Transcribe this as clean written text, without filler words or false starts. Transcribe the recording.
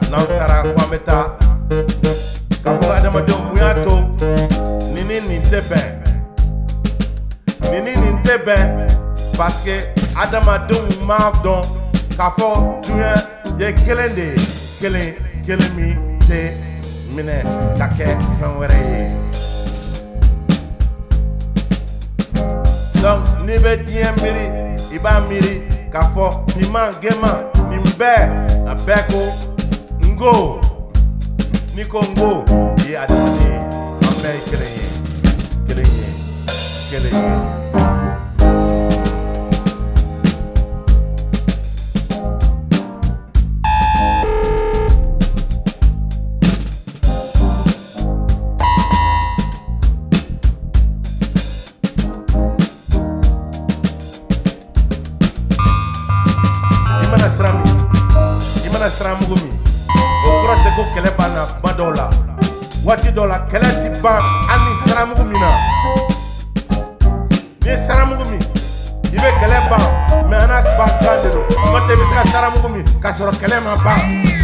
n'an taara ko an bɛ taa k'a fɔ adamadenw mun y'a to nin ni nin tɛ bɛn nin ni nin tɛ bɛn parce que adamadenw m'a dɔn k'a fɔ diɲɛ ye kelen de ye kelen min tɛ minɛ ka kɛ fɛn wɛrɛ ye. Donc n'i bɛ diɲɛ miiri i b'a miiri k'a fɔ finman gɛnman nin bɛɛ a bɛɛ ko ngo n'i ko ngo i ye adamaden ye an bɛɛ ye kelen ye kelen ye kelen ye. I mana siran mugu min o kɔrɔ tɛ ko kɛlɛ banna kuma dɔw la waati dɔw la kɛlɛ ti ban hali ni siran mugu min na n'i ye siran mugu min i bɛ kɛlɛ ban mais ana ban kan de don n'o tɛ i bɛ se ka siran mugu min k'a sɔrɔ kɛlɛ ma ban.